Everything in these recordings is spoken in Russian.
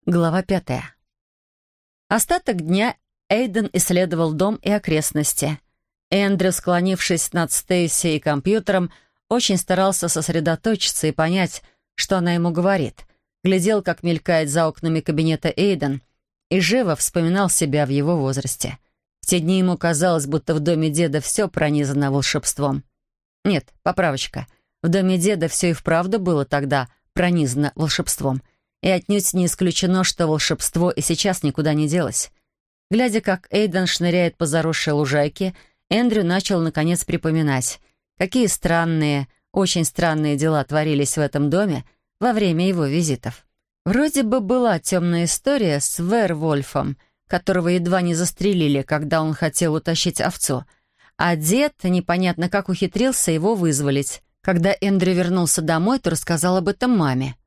Глава 5. Остаток дня Эйден исследовал дом и окрестности. Эндрю, склонившись над Стейси и компьютером, очень старался сосредоточиться и понять, что она ему говорит. Глядел, как мелькает за окнами кабинета Эйден, и живо вспоминал себя в его возрасте. В те дни ему казалось, будто в доме деда все пронизано волшебством. Нет, поправочка. В доме деда все и вправду было тогда пронизано волшебством. И отнюдь не исключено, что волшебство и сейчас никуда не делось. Глядя, как Эйден шныряет по заросшей лужайке, Эндрю начал, наконец, припоминать, какие странные, очень странные дела творились в этом доме во время его визитов. Вроде бы была темная история с Вервольфом, которого едва не застрелили, когда он хотел утащить овцу, а дед непонятно как ухитрился его вызволить. Когда Эндрю вернулся домой, то рассказал об этом маме.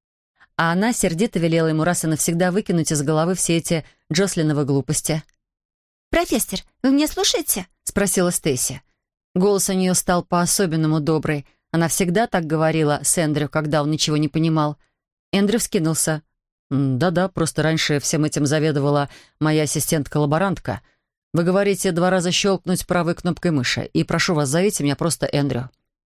А она сердито велела ему раз и навсегда выкинуть из головы все эти Джослиновы глупости. «Профессор, вы меня слушаете?» — спросила Стейси. Голос у нее стал по-особенному добрый. Она всегда так говорила с Эндрю, когда он ничего не понимал. Эндрю вскинулся. «Да-да, просто раньше всем этим заведовала моя ассистентка-лаборантка. Вы говорите 2 раза щелкнуть правой кнопкой мыши, и прошу вас, зовите меня просто Эндрю».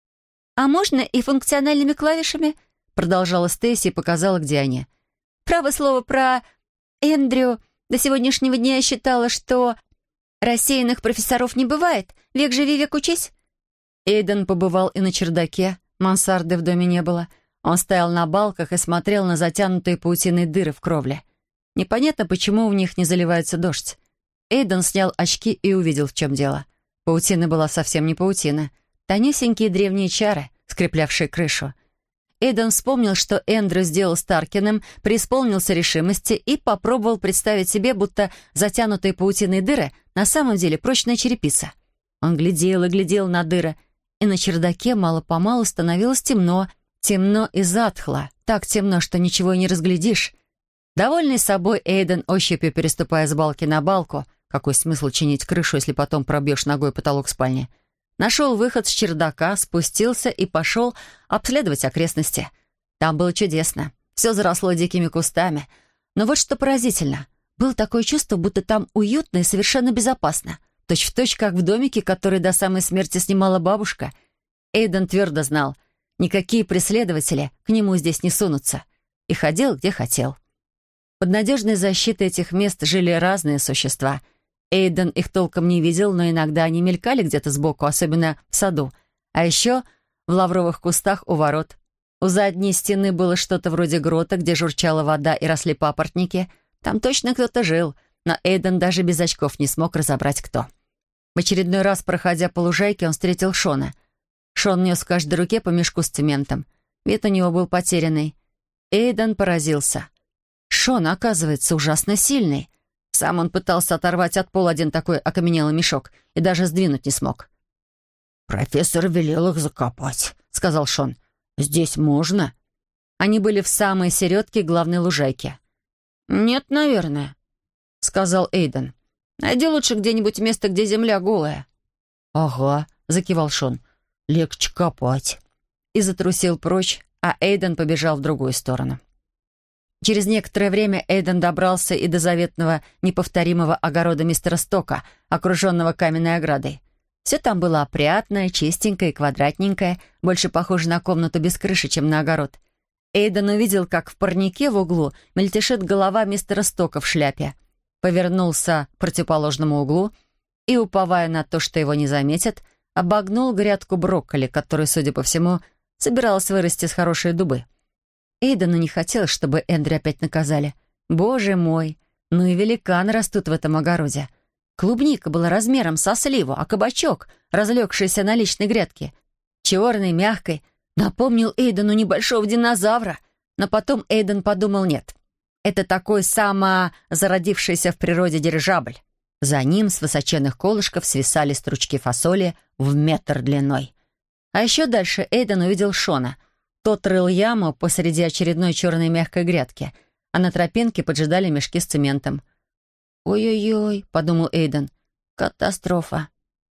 «А можно и функциональными клавишами?» — продолжала Стейси и показала, где они. «Право слово про Эндрю. До сегодняшнего дня я считала, что рассеянных профессоров не бывает. Век живи, век учись». Эйден побывал и на чердаке. Мансарды в доме не было. Он стоял на балках и смотрел на затянутые паутиной дыры в кровле. Непонятно, почему в них не заливается дождь. Эйден снял очки и увидел, в чем дело. Паутина была совсем не паутина. Тонюсенькие древние чары, скреплявшие крышу. Эйден вспомнил, что Эндрю сделал с Таркиным, преисполнился решимости и попробовал представить себе, будто затянутые паутиной дыры на самом деле прочная черепица. Он глядел и глядел на дыры, и на чердаке мало-помалу становилось темно, темно и затхло, так темно, что ничего и не разглядишь. Довольный собой, Эйден, ощупью переступая с балки на балку, какой смысл чинить крышу, если потом пробьешь ногой потолок спальни, нашел выход с чердака, спустился и пошел обследовать окрестности. Там было чудесно. Все заросло дикими кустами. Но вот что поразительно. Было такое чувство, будто там уютно и совершенно безопасно. Точь-в-точь, как в домике, который до самой смерти снимала бабушка. Эйден твердо знал, никакие преследователи к нему здесь не сунутся. И ходил, где хотел. Под надежной защитой этих мест жили разные существа — Эйден их толком не видел, но иногда они мелькали где-то сбоку, особенно в саду. А еще в лавровых кустах у ворот. У задней стены было что-то вроде грота, где журчала вода и росли папоротники. Там точно кто-то жил, но Эйден даже без очков не смог разобрать, кто. В очередной раз, проходя по лужайке, он встретил Шона. Шон нес в каждой руке по мешку с цементом. Вид у него был потерянный. Эйден поразился. Шон, оказывается, ужасно сильный. Сам он пытался оторвать от пола один такой окаменелый мешок и даже сдвинуть не смог. «Профессор велел их закопать», — сказал Шон. «Здесь можно?» Они были в самой середке главной лужайки. «Нет, наверное», — сказал Эйден. «Найди лучше где-нибудь место, где земля голая». «Ага», — закивал Шон. «Легче копать». И затрусил прочь, а Эйден побежал в другую сторону. Через некоторое время Эйден добрался и до заветного, неповторимого огорода мистера Стока, окруженного каменной оградой. Все там было опрятное, чистенькое и квадратненькое, больше похоже на комнату без крыши, чем на огород. Эйден увидел, как в парнике в углу мельтешит голова мистера Стока в шляпе. Повернулся к противоположному углу и, уповая на то, что его не заметят, обогнул грядку брокколи, которую, судя по всему, собиралась вырасти с хорошей дубы. Эйдену не хотелось, чтобы Эндрю опять наказали. Боже мой, ну и великаны растут в этом огороде. Клубника была размером со сливу, а кабачок, разлегшийся на личной грядке, черный, мягкой, напомнил Эйдену небольшого динозавра. Но потом Эйден подумал, нет, это такой самозародившийся в природе дирижабль. За ним с высоченных колышков свисали стручки фасоли в 1 метр длиной. А еще дальше Эйден увидел Шона. Тот рыл яму посреди очередной черной мягкой грядки, а на тропинке поджидали мешки с цементом. «Ой-ой-ой», — подумал Эйден, — «катастрофа».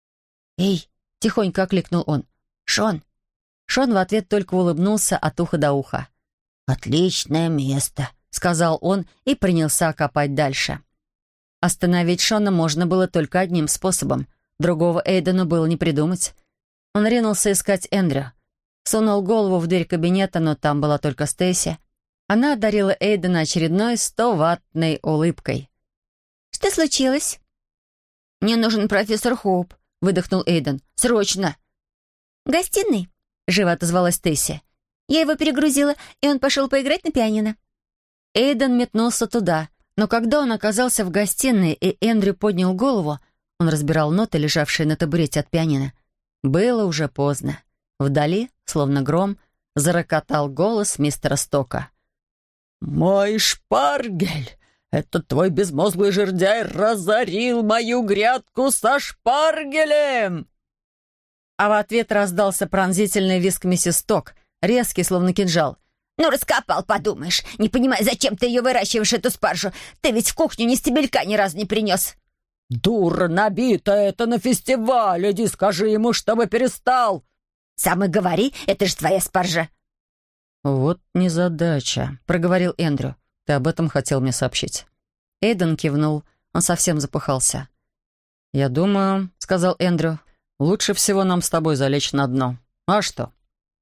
«Эй!» — тихонько окликнул он. «Шон!» Шон в ответ только улыбнулся от уха до уха. «Отличное место», — сказал он и принялся копать дальше. Остановить Шона можно было только одним способом. Другого Эйдену было не придумать. Он ринулся искать Эндрю. Сунул голову в дверь кабинета, но там была только Стейси. Она одарила Эйдена очередной 100-ваттной улыбкой. «Что случилось?» «Мне нужен профессор Хоуп», — выдохнул Эйден. «Срочно!» «В гостиной», — живо отозвалась Стейси. «Я его перегрузила, и он пошел поиграть на пианино». Эйден метнулся туда, но когда он оказался в гостиной и Эндрю поднял голову, он разбирал ноты, лежавшие на табурете от пианино. Было уже поздно. Вдали, словно гром, зарокотал голос мистера Стока. «Мой шпаргель! Этот твой безмозглый жердяй разорил мою грядку со шпаргелем!» А в ответ раздался пронзительный визг миссис Сток, резкий, словно кинжал. «Ну, раскопал, подумаешь. Не понимаю, зачем ты ее выращиваешь, эту спаржу. Ты ведь в кухню ни стебелька ни разу не принес». «Дура набитая, это на фестивале. Иди скажи ему, чтобы перестал». «Сам и говори, это же твоя спаржа». «Вот незадача», — проговорил Эндрю. «Ты об этом хотел мне сообщить». Эйден кивнул. Он совсем запыхался. «Я думаю», — сказал Эндрю, — «лучше всего нам с тобой залечь на дно. А что?»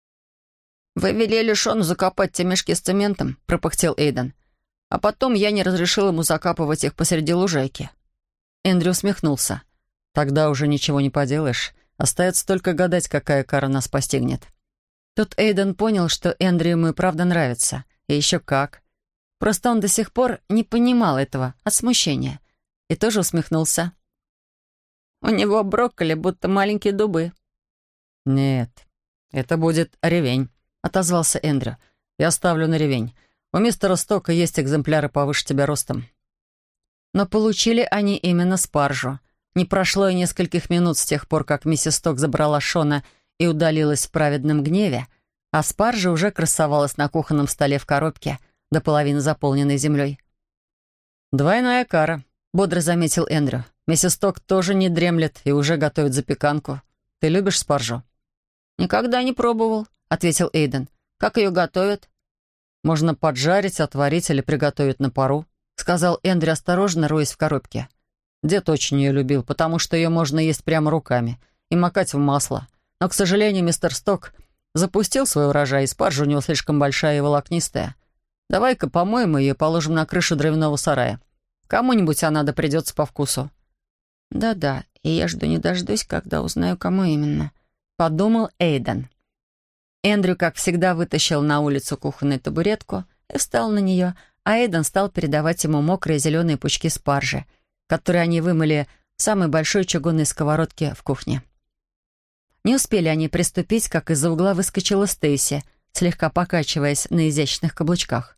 «Вы велели Шону закопать те мешки с цементом», — пропыхтел Эйден. «А потом я не разрешил ему закапывать их посреди лужайки». Эндрю усмехнулся. «Тогда уже ничего не поделаешь. Остается только гадать, какая кара нас постигнет». Тут Эйден понял, что Эндрю ему и правда нравится. И еще как. Просто он до сих пор не понимал этого от смущения. И тоже усмехнулся. «У него брокколи будто маленькие дубы». «Нет, это будет ревень», — отозвался Эндрю. «Я ставлю на ревень. У мистера Стока есть экземпляры повыше тебя ростом». Но получили они именно спаржу. Не прошло и нескольких минут с тех пор, как миссис Сток забрала Шона и удалилась в праведном гневе, а спаржа уже красовалась на кухонном столе в коробке, до половины заполненной землей. «Двойная кара», — бодро заметил Эндрю. «Миссис Сток тоже не дремлет и уже готовит запеканку. Ты любишь спаржу?» «Никогда не пробовал», — ответил Эйден. «Как ее готовят?» «Можно поджарить, отварить или приготовить на пару», — сказал Эндрю, осторожно роясь в коробке. Дед очень ее любил, потому что ее можно есть прямо руками и макать в масло. Но, к сожалению, мистер Сток запустил свой урожай, и спаржа у него слишком большая и волокнистая. Давай-ка помоем ее и положим на крышу дровяного сарая. Кому-нибудь она да придется по вкусу». «Да-да, и я жду не дождусь, когда узнаю, кому именно», — подумал Эйден. Эндрю, как всегда, вытащил на улицу кухонную табуретку и встал на нее, а Эйден стал передавать ему мокрые зеленые пучки спаржи, которые они вымыли в самой большой чугунной сковородке в кухне. Не успели они приступить, как из-за угла выскочила Стейси, слегка покачиваясь на изящных каблучках.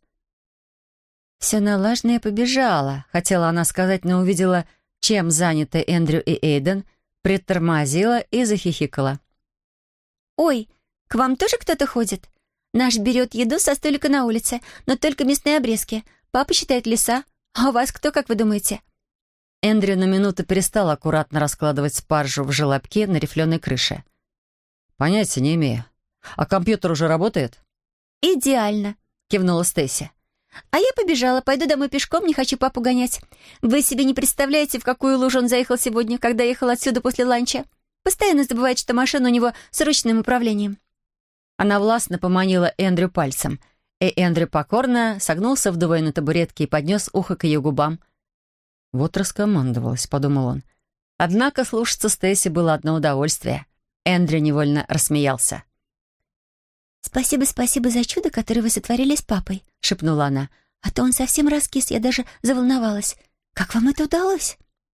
«Все налажно я побежала», — хотела она сказать, но увидела, чем заняты Эндрю и Эйден, притормозила и захихикала. «Ой, к вам тоже кто-то ходит? Наш берет еду со столика на улице, но только мясные обрезки. Папа считает леса. А у вас кто, как вы думаете?» Эндрю на минуту перестал аккуратно раскладывать спаржу в желобке на рифленой крыше. «Понятия не имею. А компьютер уже работает?» «Идеально», — кивнула Стейси. «А я побежала, пойду домой пешком, не хочу папу гонять. Вы себе не представляете, в какую лужу он заехал сегодня, когда ехал отсюда после ланча. Постоянно забывает, что машина у него с ручным управлением». Она властно поманила Эндрю пальцем, и Эндрю покорно согнулся вдвое на табуретке и поднес ухо к ее губам. «Вот раскомандовалась», — подумал он. Однако слушаться Стейси было одно удовольствие. Эндрю невольно рассмеялся. «Спасибо, спасибо за чудо, которое вы сотворили с папой», — шепнула она. «А то он совсем раскис, я даже заволновалась. Как вам это удалось?»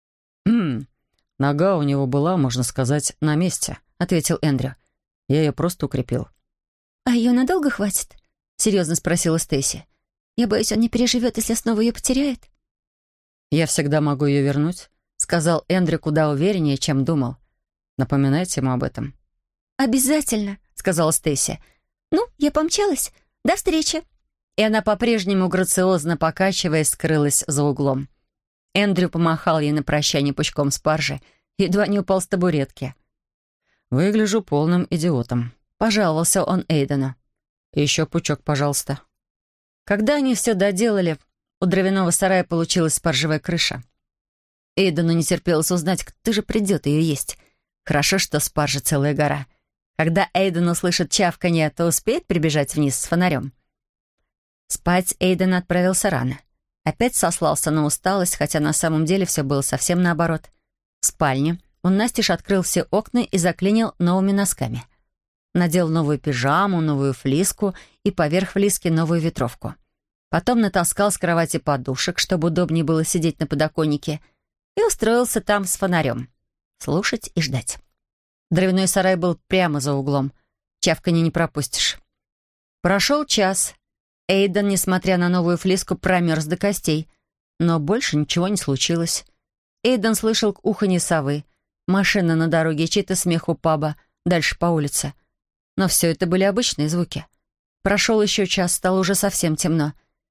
Нога у него была, можно сказать, на месте», — ответил Эндрю. «Я ее просто укрепил». «А ее надолго хватит?» — серьезно спросила Стейси. «Я боюсь, он не переживет, если снова ее потеряет». «Я всегда могу ее вернуть», — сказал Эндрю куда увереннее, чем думал. «Напоминайте ему об этом». «Обязательно», — сказала Стейси. «Ну, я помчалась. До встречи». И она по-прежнему грациозно покачиваясь скрылась за углом. Эндрю помахал ей на прощание пучком спаржи, едва не упал с табуретки. «Выгляжу полным идиотом», — пожаловался он Эйдену. «И еще пучок, пожалуйста». Когда они все доделали, у дровяного сарая получилась спаржевая крыша. Эйдену не терпелось узнать, кто же придет ее есть. Хорошо, что спаржа целая гора. Когда Эйден услышит чавканье, то успеет прибежать вниз с фонарем. Спать Эйден отправился рано. Опять сослался на усталость, хотя на самом деле все было совсем наоборот. В спальне он настежь открыл все окна и заклинил новыми носками. Надел новую пижаму, новую флиску и поверх флиски новую ветровку. Потом натаскал с кровати подушек, чтобы удобнее было сидеть на подоконнике, и устроился там с фонарем. Слушать и ждать. Дровяной сарай был прямо за углом. Чавканье не пропустишь. Прошел час. Эйден, несмотря на новую флиску, промерз до костей. Но больше ничего не случилось. Эйден слышал уханье совы, машина на дороге, чей-то смех у паба, дальше по улице. Но все это были обычные звуки. Прошел еще час, стало уже совсем темно.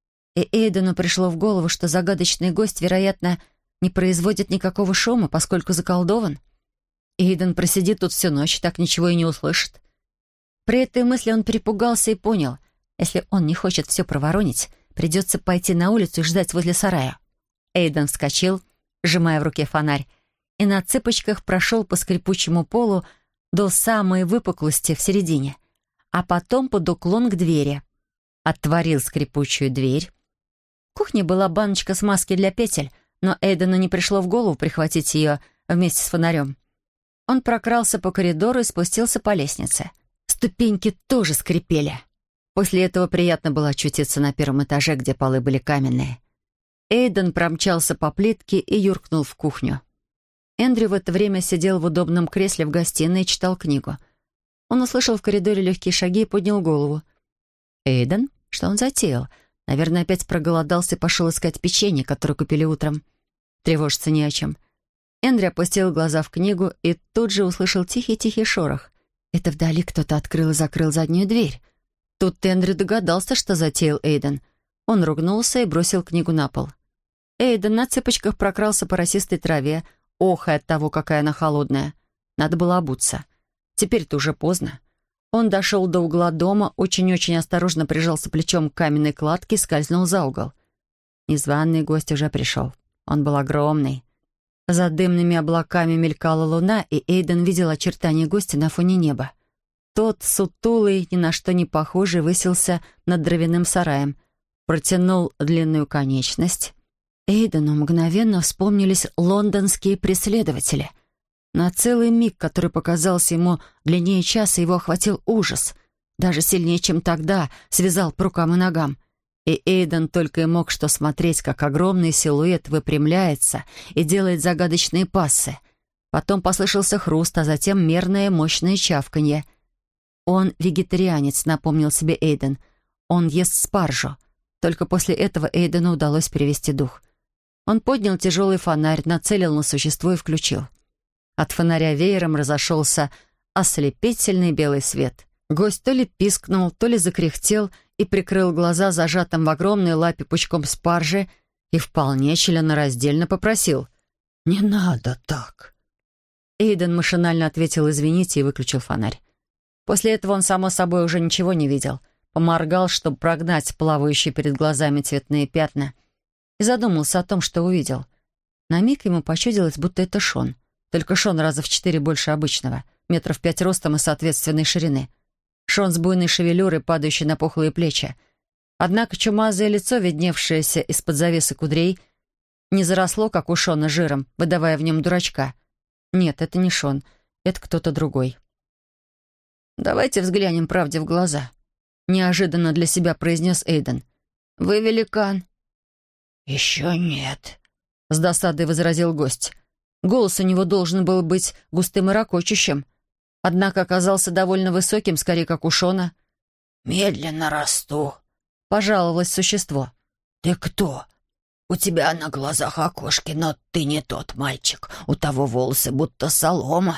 И Эйдену пришло в голову, что загадочный гость, вероятно, не производит никакого шума, поскольку заколдован. Эйден просидит тут всю ночь, так ничего и не услышит. При этой мысли он перепугался и понял, если он не хочет все проворонить, придется пойти на улицу и ждать возле сарая. Эйден вскочил, сжимая в руке фонарь, и на цыпочках прошел по скрипучему полу до самой выпуклости в середине, а потом под уклон к двери. Отворил скрипучую дверь. В кухне была баночка смазки для петель, но Эйдену не пришло в голову прихватить ее вместе с фонарем. Он прокрался по коридору и спустился по лестнице. Ступеньки тоже скрипели. После этого приятно было очутиться на первом этаже, где полы были каменные. Эйден промчался по плитке и юркнул в кухню. Эндрю в это время сидел в удобном кресле в гостиной и читал книгу. Он услышал в коридоре легкие шаги и поднял голову. «Эйден? Что он затеял? Наверное, опять проголодался и пошел искать печенье, которое купили утром. Тревожиться не о чем». Эндрю опустил глаза в книгу и тут же услышал тихий-тихий шорох. Это вдали кто-то открыл и закрыл заднюю дверь. Тут Эндрю догадался, что затеял Эйден. Он ругнулся и бросил книгу на пол. Эйден на цыпочках прокрался по росистой траве, охая от того, какая она холодная. Надо было обуться. Теперь-то уже поздно. Он дошел до угла дома, очень-очень осторожно прижался плечом к каменной кладке и скользнул за угол. Незваный гость уже пришел. Он был огромный. За дымными облаками мелькала луна, и Эйден видел очертания гостя на фоне неба. Тот, сутулый, ни на что не похожий, высился над дровяным сараем, протянул длинную конечность. Эйдену мгновенно вспомнились лондонские преследователи. На целый миг, который показался ему длиннее часа, его охватил ужас. Даже сильнее, чем тогда, связал по рукам и ногам. И Эйден только и мог что смотреть, как огромный силуэт выпрямляется и делает загадочные пассы. Потом послышался хруст, а затем мерное мощное чавканье. «Он вегетарианец», — напомнил себе Эйден. «Он ест спаржу». Только после этого Эйдену удалось перевести дух. Он поднял тяжелый фонарь, нацелил на существо и включил. От фонаря веером разошелся ослепительный белый свет. Гость то ли пискнул, то ли закряхтел и прикрыл глаза зажатым в огромной лапе пучком спаржи и вполне членораздельно попросил: «Не надо так». Эйден машинально ответил «извините» и выключил фонарь. После этого он, само собой, уже ничего не видел. Поморгал, чтобы прогнать плавающие перед глазами цветные пятна, и задумался о том, что увидел. На миг ему почудилось, будто это Шон. Только Шон раза в 4 больше обычного, 5 метров ростом и соответственной ширины. Шон с буйной шевелюрой, падающей на пухлые плечи. Однако чумазое лицо, видневшееся из-под завесы кудрей, не заросло, как у Шона, жиром, выдавая в нем дурачка. Нет, это не Шон, это кто-то другой. «Давайте взглянем правде в глаза», — неожиданно для себя произнес Эйден. «Вы великан». «Еще нет», — с досадой возразил гость. Голос у него должен был быть густым и ракочущим, однако оказался довольно высоким, скорее как у Шона. «Медленно расту», — пожаловалось существо. «Ты кто? У тебя на глазах окошки, но ты не тот мальчик. У того волосы будто солома».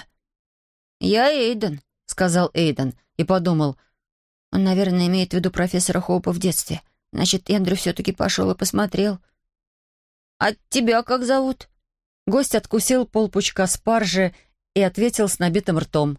«Я Эйден», — сказал Эйден и подумал: он, наверное, имеет в виду профессора Хоупа в детстве. Значит, Эндрю все-таки пошел и посмотрел. «А тебя как зовут?» Гость откусил полпучка спаржи и ответил с набитым ртом.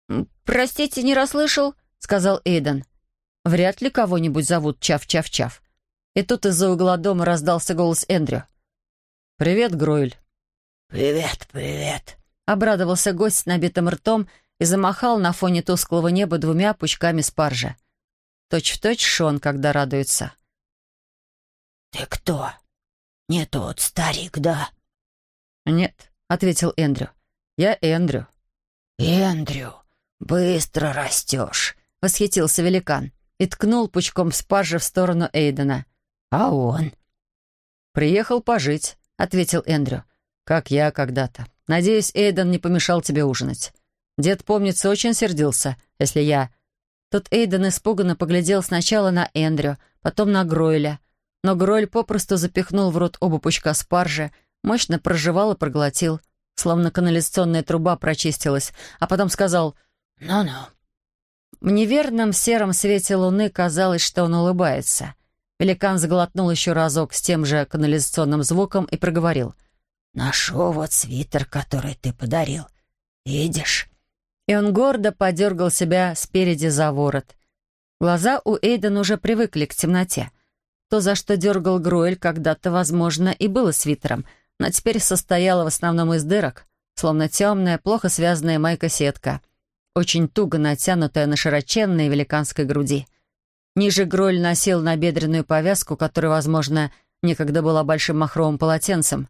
«Простите, не расслышал», — сказал Эйден. «Вряд ли кого-нибудь зовут Чав-Чав-Чав», И тут из-за угла дома раздался голос Эндрю. «Привет, Гройль». «Привет, привет», — обрадовался гость с набитым ртом и замахал на фоне тусклого неба 2 пучками спаржи. Точь-в-точь Шон, когда радуется. «Ты кто? Не тот старик, да?» «Нет», — ответил Эндрю. «Я Эндрю». «Эндрю, быстро растешь», — восхитился великан и ткнул пучком спаржи в сторону Эйдена. «А он?» «Приехал пожить», — ответил Эндрю. «Как я когда-то. Надеюсь, Эйден не помешал тебе ужинать. Дед, помнится, очень сердился, если я...» Тут Эйден испуганно поглядел сначала на Эндрю, потом на Гройля. Но Гройль попросту запихнул в рот оба пучка спаржи, мощно прожевал и проглотил, словно канализационная труба прочистилась, а потом сказал «Ну-ну». В неверном сером свете луны казалось, что он улыбается. Великан заглотнул еще разок с тем же канализационным звуком и проговорил. «Ношу вот свитер, который ты подарил. Видишь?» И он гордо подергал себя спереди за ворот. Глаза у Эйдена уже привыкли к темноте. То, за что дергал Гройль, когда-то, возможно, и было свитером, но теперь состояло в основном из дырок, словно темная, плохо связанная майка-сетка, очень туго натянутая на широченной великанской груди. Ниже Гройль носил набедренную повязку, которая, возможно, некогда была большим махровым полотенцем.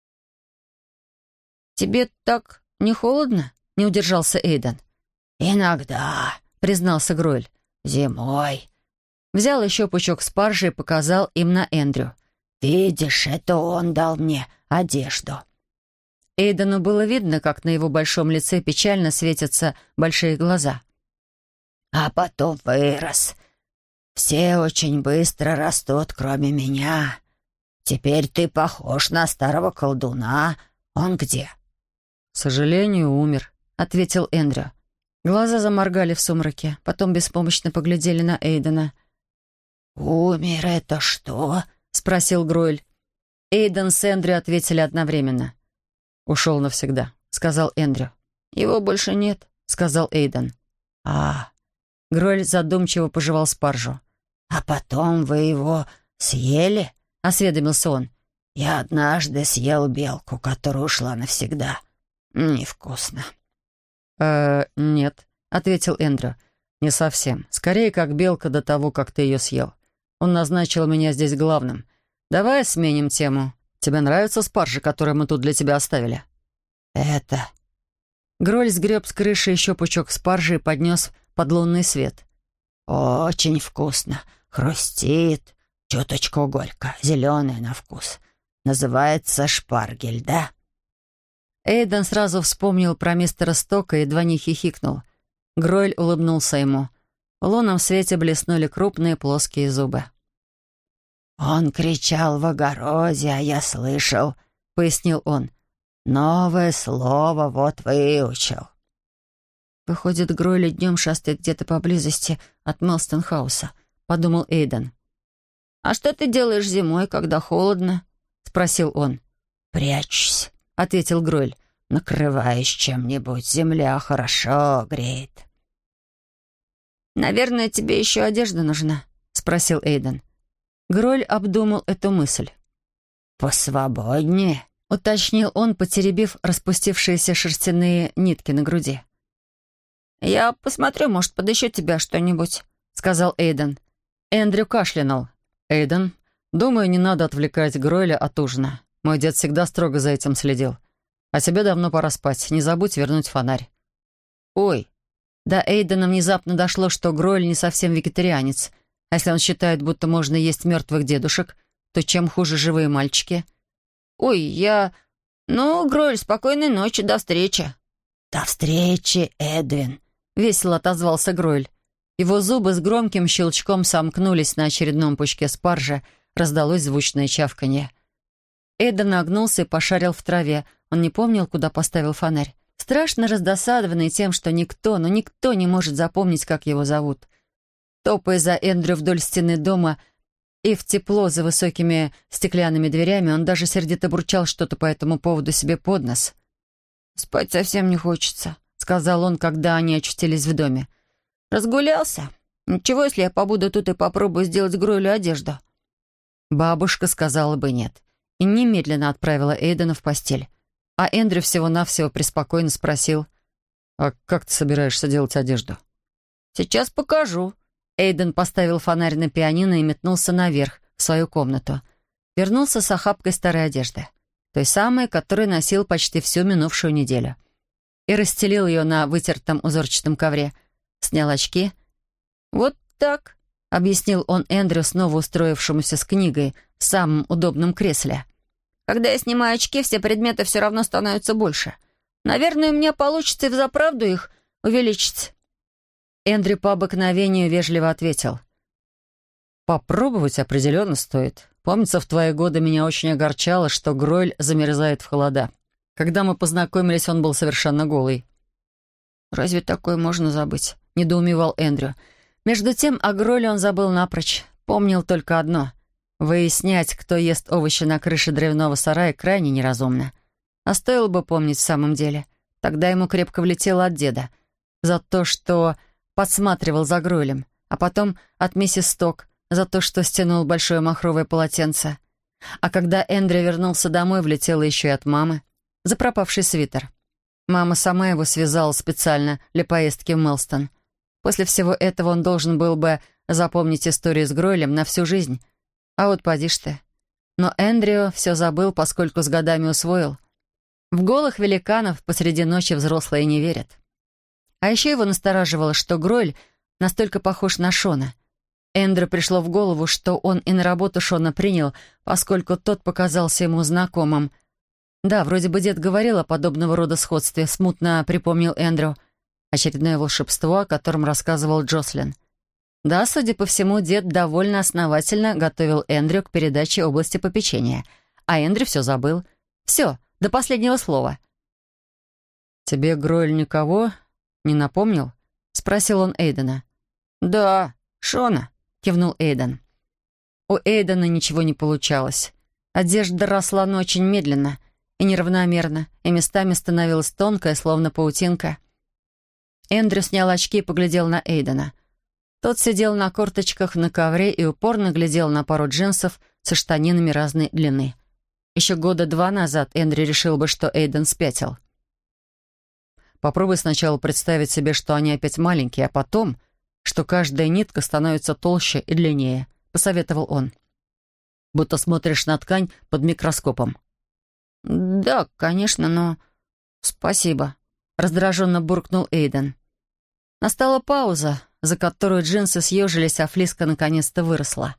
«Тебе так не холодно?» — не удержался Эйден. «Иногда», — признался Гройль. «Зимой». Взял еще пучок спаржи и показал им на Эндрю. «Видишь, это он дал мне одежду». Эйдену было видно, как на его большом лице печально светятся большие глаза. «А потом вырос. Все очень быстро растут, кроме меня. Теперь ты похож на старого колдуна. Он где?» «К сожалению, умер», — ответил Эндрю. Глаза заморгали в сумраке, потом беспомощно поглядели на Эйдена. «Умер это что?» — спросил Гройль. Эйден с Эндрю ответили одновременно. «Ушел навсегда», — сказал Эндрю. «Его больше нет», — сказал Эйден. «А, Гройль задумчиво пожевал спаржу. а потом вы его съели?» — осведомился он. «Я однажды съел белку, которая ушла навсегда. Невкусно». «Нет», — ответил Эндрю. «Не совсем. Скорее, как белка до того, как ты ее съел. Он назначил меня здесь главным. Давай сменим тему. Тебе нравится спаржа, которую мы тут для тебя оставили?» «Это...» Гроль сгреб с крыши еще пучок спаржи и поднес под лунный свет. «Очень вкусно. Хрустит. Чуточку горько. Зеленое на вкус. Называется шпаргель, да?» Эйден сразу вспомнил про мистера Стока и едва не хихикнул. Гройль улыбнулся ему. В лунном свете блеснули крупные плоские зубы. «Он кричал в огороде, а я слышал», — пояснил он. «Новое слово вот выучил». «Выходит, Гройль днем шастает где-то поблизости от Мелстон-хауса», — подумал Эйден. «А что ты делаешь зимой, когда холодно?» — спросил он. «Прячься», — ответил Гройль. «Накрываюсь чем-нибудь, земля хорошо греет». «Наверное, тебе еще одежда нужна?» — спросил Эйден. Гройль обдумал эту мысль. «Посвободнее», — уточнил он, потеребив распустившиеся шерстяные нитки на груди. «Я посмотрю, может, подыщу тебя что-нибудь», — сказал Эйден. Эндрю кашлянул. «Эйден, думаю, не надо отвлекать Гройля от ужина. Мой дед всегда строго за этим следил. А тебе давно пора спать. Не забудь вернуть фонарь». «Ой». До Эйдена внезапно дошло, что Гройль не совсем вегетарианец. А если он считает, будто можно есть мертвых дедушек, то чем хуже живые мальчики? «Ой, я... Ну, Гройль, спокойной ночи, до встречи». «До встречи, Эдвин», — весело отозвался Гройль. Его зубы с громким щелчком сомкнулись на очередном пучке спаржи, раздалось звучное чавканье. Эйден нагнулся и пошарил в траве. Он не помнил, куда поставил фонарь. Страшно раздосадованный тем, что никто, но никто не может запомнить, как его зовут. Топая за Эндрю вдоль стены дома и в тепло за высокими стеклянными дверями, он даже сердито бурчал что-то по этому поводу себе под нос. «Спать совсем не хочется», — сказал он, когда они очутились в доме. «Разгулялся? Ничего, если я побуду тут и попробую сделать Гройлю одежду?» Бабушка сказала бы нет и немедленно отправила Эйдена в постель. А Эндрю всего-навсего преспокойно спросил: «А как ты собираешься делать одежду?» «Сейчас покажу». Эйден поставил фонарь на пианино и метнулся наверх, в свою комнату. Вернулся с охапкой старой одежды, той самой, которую носил почти всю минувшую неделю, и расстелил ее на вытертом узорчатом ковре. Снял очки. «Вот так», — объяснил он Эндрю, снова устроившемуся с книгой в самом удобном кресле. «Когда я снимаю очки, все предметы все равно становятся больше. Наверное, у меня получится и взаправду их увеличить». Эндрю по обыкновению вежливо ответил: «Попробовать определенно стоит. Помнится, в твои годы меня очень огорчало, что Гройль замерзает в холода. Когда мы познакомились, он был совершенно голый». «Разве такое можно забыть?» — недоумевал Эндрю. Между тем о Гройле он забыл напрочь. Помнил только одно: выяснять, кто ест овощи на крыше дровяного сарая, крайне неразумно. А стоило бы помнить в самом деле. Тогда ему крепко влетело от деда за то, что подсматривал за Гройлем, а потом от миссис Сток за то, что стянул большое махровое полотенце. А когда Эндрю вернулся домой, влетело еще и от мамы за пропавший свитер. Мама сама его связала специально для поездки в Мелстон. После всего этого он должен был бы запомнить историю с Гройлем на всю жизнь. А вот поди ж ты. Но Эндрю все забыл, поскольку с годами усвоил. В голых великанов посреди ночи взрослые не верят. А еще его настораживало, что Гройль настолько похож на Шона. Эндрю пришло в голову, что он и на работу Шона принял, поскольку тот показался ему знакомым. Да, вроде бы дед говорил о подобного рода сходстве, смутно припомнил Эндрю. Очередное волшебство, о котором рассказывал Джослин. Да, судя по всему, дед довольно основательно готовил Эндрю к передаче области попечения. А Эндрю все забыл. Все, до последнего слова. «Тебе Гройль никого не напомнил?» — спросил он Эйдена. «Да, Шона», — кивнул Эйден. У Эйдена ничего не получалось. Одежда росла, но очень медленно и неравномерно, и местами становилась тонкая, словно паутинка. Эндрю снял очки и поглядел на Эйдена. Тот сидел на корточках на ковре и упорно глядел на пару джинсов со штанинами разной длины. Еще года 2 назад Эндрю решил бы, что Эйден спятил. «Попробуй сначала представить себе, что они опять маленькие, а потом, что каждая нитка становится толще и длиннее», — посоветовал он. «Будто смотришь на ткань под микроскопом». «Да, конечно, но...» «Спасибо», — раздраженно буркнул Эйден. Настала пауза, за которую джинсы съежились, а флиска наконец-то выросла.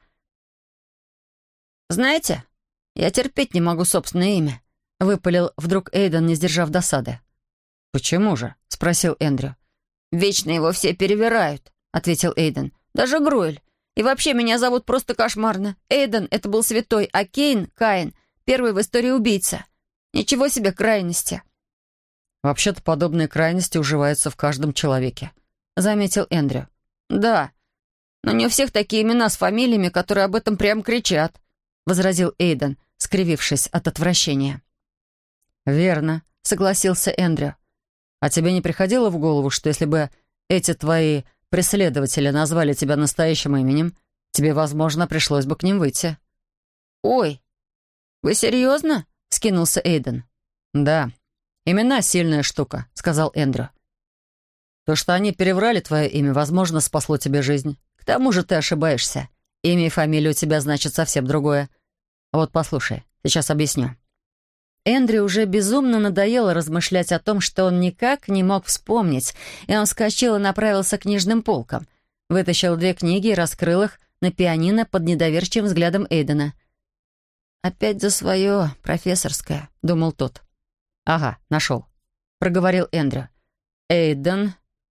«Знаете, я терпеть не могу собственное имя», — выпалил вдруг Эйден, не сдержав досады. «Почему же?» — спросил Эндрю. «Вечно его все перевирают», — ответил Эйден. «Даже Гройль. И вообще меня зовут просто кошмарно. Эйден — это был святой, а Кейн — Каин, первый в истории убийца. Ничего себе крайности». «Вообще-то подобные крайности уживаются в каждом человеке», — заметил Эндрю. «Да, но не у всех такие имена с фамилиями, которые об этом прям кричат», — возразил Эйден, скривившись от отвращения. «Верно», — согласился Эндрю. «А тебе не приходило в голову, что если бы эти твои преследователи назвали тебя настоящим именем, тебе, возможно, пришлось бы к ним выйти?» «Ой, вы серьезно?» — скинулся Эйден. «Да, имена — сильная штука», — сказал Эндрю. «То, что они переврали твое имя, возможно, спасло тебе жизнь. К тому же ты ошибаешься. Имя и фамилия у тебя значит совсем другое. Вот послушай, сейчас объясню». Эндрю уже безумно надоело размышлять о том, что он никак не мог вспомнить, и он вскочил и направился к книжным полкам. Вытащил 2 книги и раскрыл их на пианино под недоверчивым взглядом Эйдена. «Опять за свое, профессорское», — думал тот. «Ага, нашел», — проговорил Эндрю. «Эйден,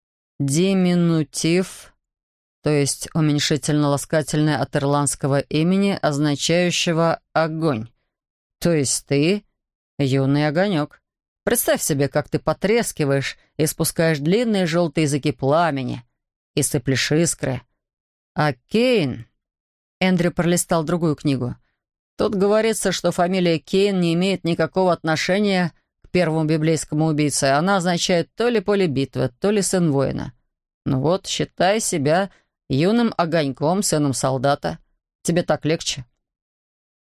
диминутив, то есть уменьшительно-ласкательное от ирландского имени, означающего «огонь». То есть ты — юный огонек. Представь себе, как ты потрескиваешь и спускаешь длинные желтые языки пламени и сыплешь искры. А Кейн...» Эндрю пролистал другую книгу. «Тут говорится, что фамилия Кейн не имеет никакого отношения к первому библейскому убийце. Она означает то ли поле битвы, то ли сын воина. Ну вот, считай себя юным огоньком, сыном солдата. Тебе так легче».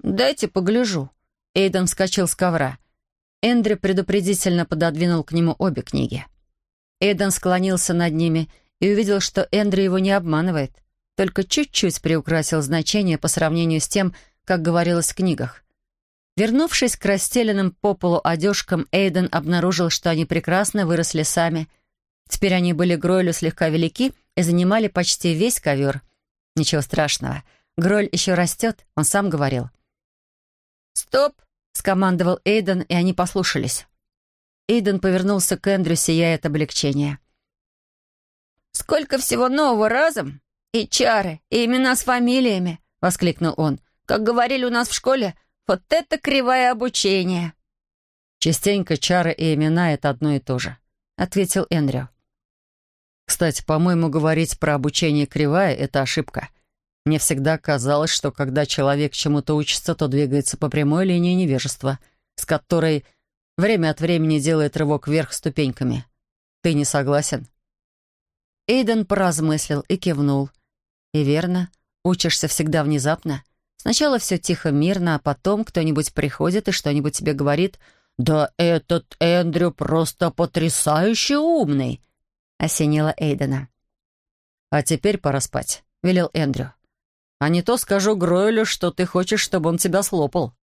«Дайте погляжу». Эйден вскочил с ковра. Эндрю предупредительно пододвинул к нему обе книги. Эйден склонился над ними и увидел, что Эндрю его не обманывает, только чуть-чуть приукрасил значение по сравнению с тем, как говорилось в книгах. Вернувшись к расстеленным по полу одежкам, Эйден обнаружил, что они прекрасно выросли сами. Теперь они были Гройлю слегка велики и занимали почти весь ковер. Ничего страшного. Гройль еще растет, он сам говорил. «Стоп!» — скомандовал Эйден, и они послушались. Эйден повернулся к Эндрю, сияя от облегчения. «Сколько всего нового разом! И чары, и имена с фамилиями!» — воскликнул он. «Как говорили у нас в школе, вот это кривое обучение!» «Частенько чары и имена — это одно и то же», — ответил Эндрю. «Кстати, по-моему, говорить про обучение кривая — это ошибка. Мне всегда казалось, что когда человек чему-то учится, то двигается по прямой линии невежества, с которой время от времени делает рывок вверх ступеньками. Ты не согласен?» Эйден поразмыслил и кивнул. «И верно, учишься всегда внезапно. Сначала все тихо, мирно, а потом кто-нибудь приходит и что-нибудь тебе говорит. «Да этот Эндрю просто потрясающе умный!» — осенило Эйдена. «А теперь пора спать», — велел Эндрю. «А не то скажу Гройлю, что ты хочешь, чтобы он тебя слопал».